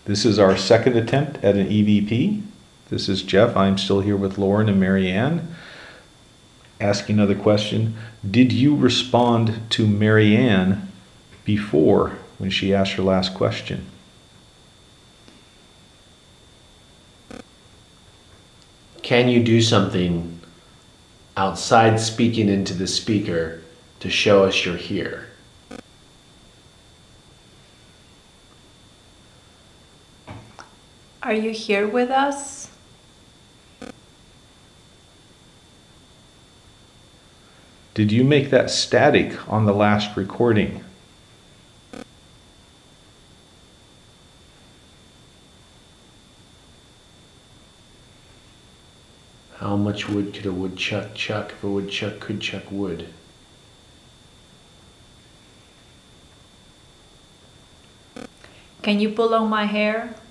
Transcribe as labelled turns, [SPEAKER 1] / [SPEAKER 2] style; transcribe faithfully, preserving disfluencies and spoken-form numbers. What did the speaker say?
[SPEAKER 1] This is our second attempt at an E V P. This is Jeff. I'm still here with Lauren and Marianne. Asking another question. Did you respond to Marianne before when she asked her last question?
[SPEAKER 2] Can you do something outside speaking into the speaker to show us you're here?
[SPEAKER 3] Are you here with us?
[SPEAKER 1] Did you make that static on the last recording?
[SPEAKER 2] How much wood could a woodchuck chuck if a woodchuck could chuck wood?
[SPEAKER 3] Can you pull on my hair?